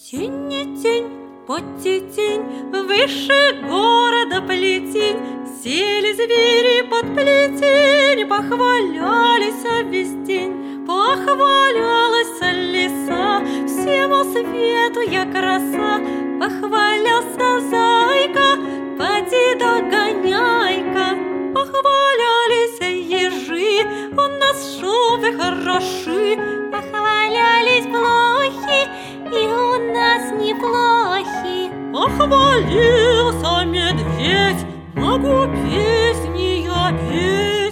Тень не тень, подтетень, выше города плетень, сели звери под плетень, похвалялись весь день, похвалялась лиса, всему свету я краса, похвалялся зайка, поди догоняй-ка, похвалялись ежи, у нас шубы хороши, похвалялись блохи, и у нас неплохи. Похвалился медведь, могу песни я петь.